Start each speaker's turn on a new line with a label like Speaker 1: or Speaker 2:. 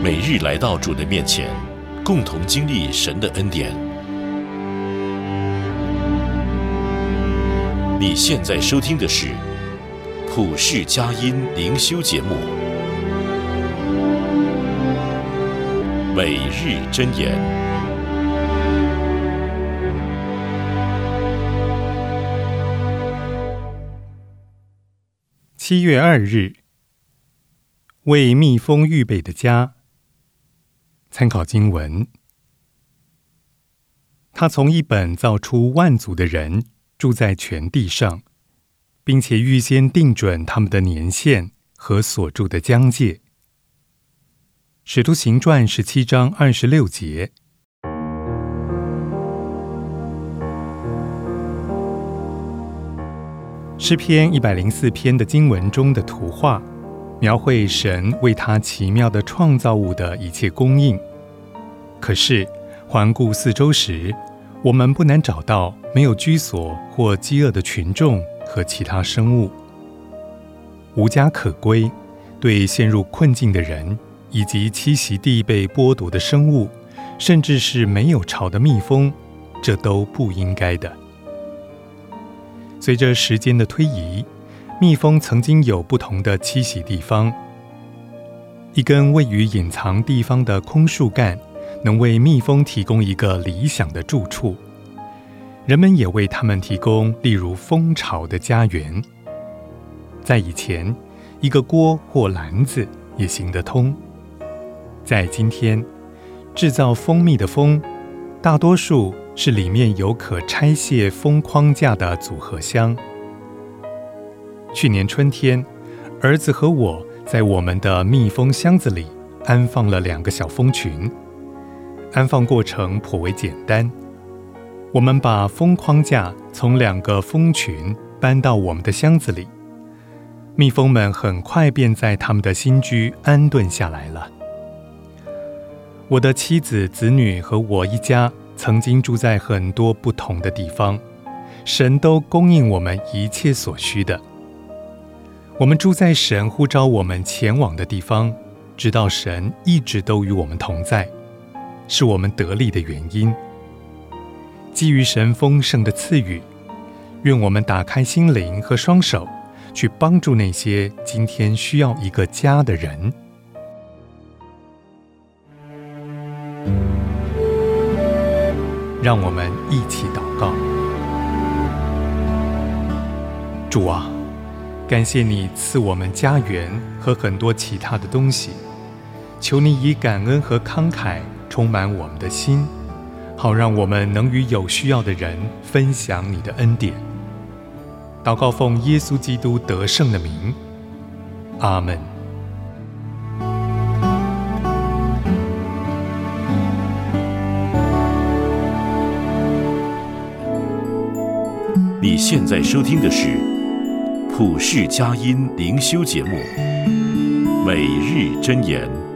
Speaker 1: 每日来到主的面前，共同经历神的恩典。你现在收听的是普世佳音灵修节目，每日箴言。
Speaker 2: 7月2日，为蜜蜂预备的家。参考经文：他从一本造出万族的人，住在全地上，并且预先定准他们的年限和所住的疆界。使徒行传17章26节。诗篇104篇的经文中的图画，描绘神为他奇妙的创造物的一切供应。可是环顾四周时，我们不难找到没有居所或饥饿的群众和其他生物。无家可归，对陷入困境的人，以及栖息地被剥夺的生物，甚至是没有巢的蜜蜂，这都不应该的。随着时间的推移，蜜蜂曾经有不同的栖息地方。一根位于隐藏地方的空树干，能为蜜蜂提供一个理想的住处。人们也为它们提供例如蜂巢的家园。在以前，一个锅或篮子也行得通。在今天，制造蜂蜜的蜂，大多数是里面有可拆卸蜂框架的组合箱。去年春天，儿子和我在我们的蜜蜂箱子里安放了2个小蜂群。安放过程颇为简单，我们把蜂框架从2个蜂群搬到我们的箱子里，蜜蜂们很快便在他们的新居安顿下来了。我的妻子、子女和我一家曾经住在很多不同的地方，神都供应我们一切所需的。我们住在神呼召我们前往的地方，直到神一直都与我们同在，是我们得力的原因。基于神丰盛的赐予，愿我们打开心灵和双手，去帮助那些今天需要一个家的人。让我们一起祷告。主啊，感谢你赐我们家园和很多其他的东西，求你以感恩和慷慨充满我们的心，好让我们能与有需要的人分享你的恩典。祷告奉耶稣基督得胜的名，阿们。
Speaker 1: 你现在收听的是普世佳音灵修节目，每日箴言。